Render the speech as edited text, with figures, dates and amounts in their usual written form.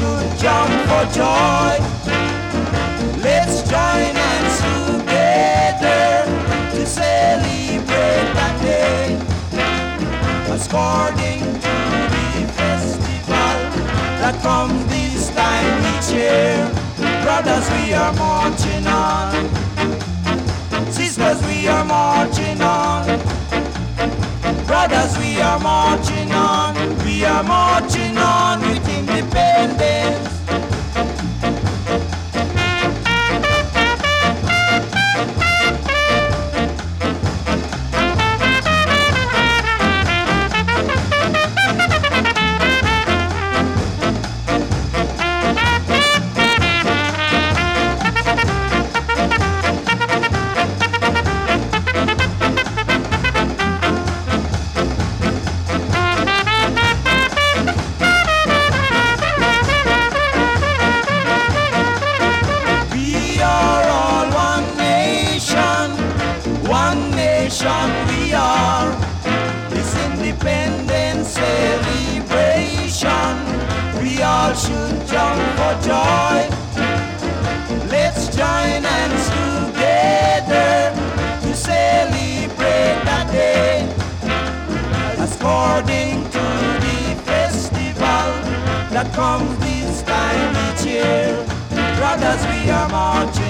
should jump for joy. Let's join hands together to celebrate that day. According to the festival that comes this time each year. Brothers, we are marching on. Sisters, we are marching on. Brothers, we are marching on. We are marching on with independence. We are this independence celebration. We all should jump for joy. Let's join hands together to celebrate that day. According to the festival that comes this time each year. Brothers, we are marching